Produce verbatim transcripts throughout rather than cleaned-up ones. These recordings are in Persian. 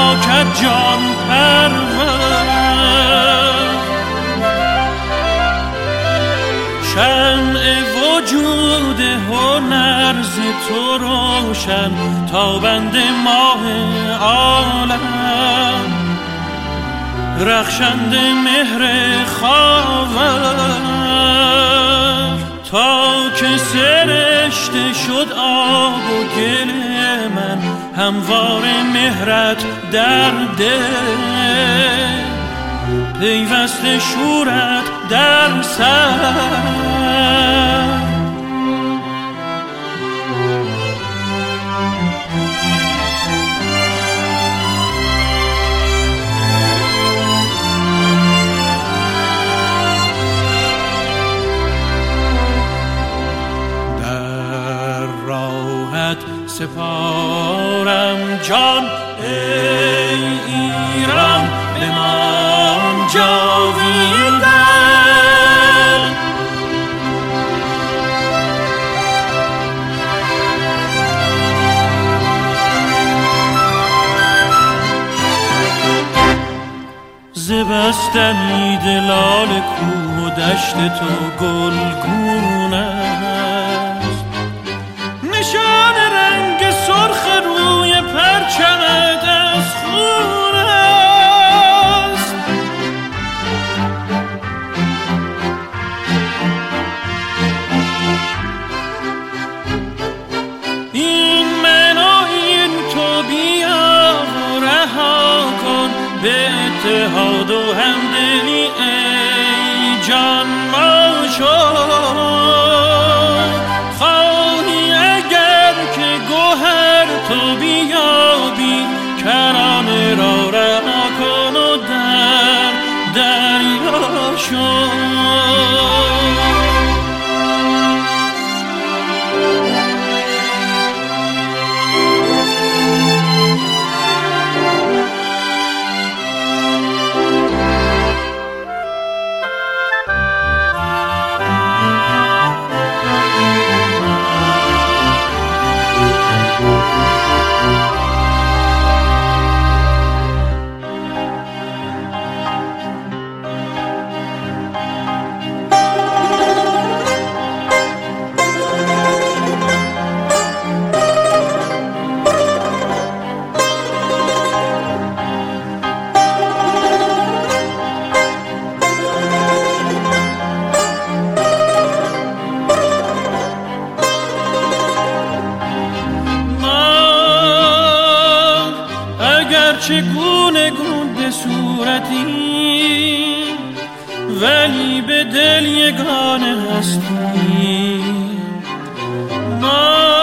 پاکت جان پرور، شمع وجود هنر ز تو روشن تابند ماه عالم، رخشند مهر خاور، تا که سرشته شد آب و گل من هموار مهرت در دل، پیوسته شورت در سر. سپارم جان ای ایران، بمان جاویدان. ز بستنی دلال کوه و دشت تو گلگون است، نشان رنگ سرخ روی پرچمت از خون است. این من و این تو بیا و رها کن، به اتحاد و همدلی ای جان ما شد. خواهی اگر که گوهر تو بیابی، کرانه را رها کن و در دریا شو. چگونه گون به صورتی، ولی به دل یگانه هستی. ما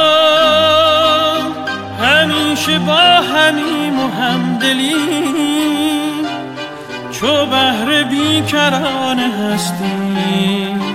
همیشه با همیم و همدلیم، چو بحر بیکرانه هستی.